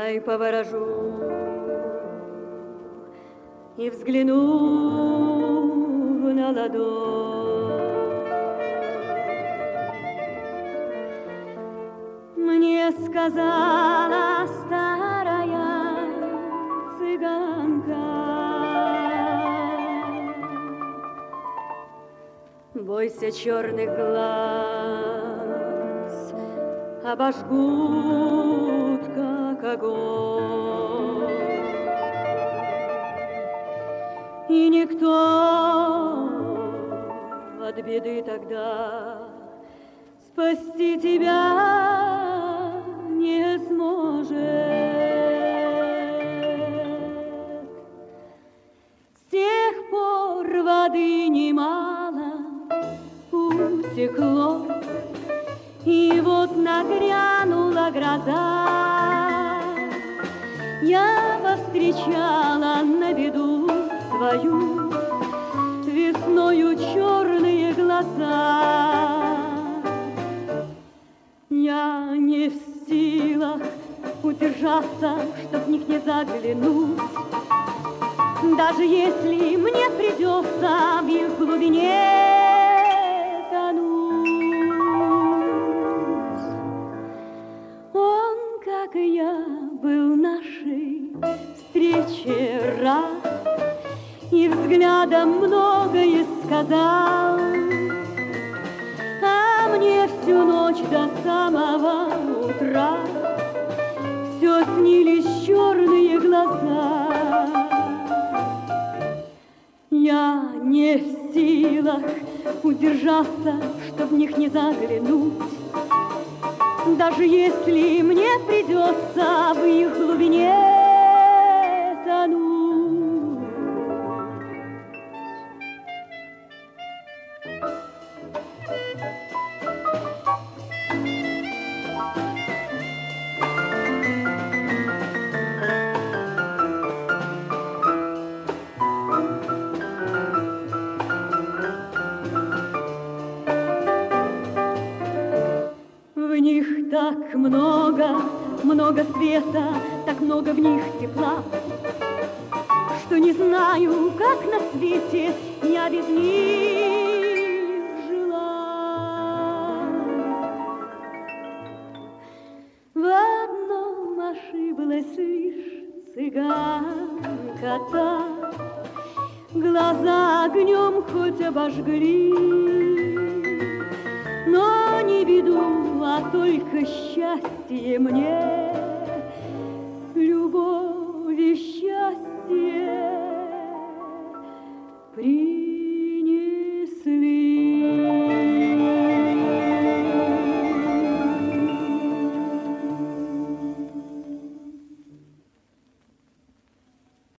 Дай поворожу и взгляну на ладонь. Мне сказала старая цыганка: бойся черных глаз, обожгут, как огонь. И никто от беды тогда спасти тебя не сможет. С тех пор воды немало утекло, и вот нагрянула гроза. Я повстречала на беду свою весною черные глаза. Я не в силах удержаться, чтоб в них не заглянуть, даже если мне придется в их глубине тонуть. Он, как и я, был нашей встрече рад и взглядом многое сказал, а мне всю ночь до самого утра все снились черные глаза. Я не в силах удержаться, чтоб в них не заглянуть, даже если мне придется в их глубине тонуть. В них так много, много света, так много в них тепла, что не знаю, как на свете я без них жила. В одном ошиблась лишь цыганка та, глаза огнем хоть обожгли, но не беду, а только счастье мне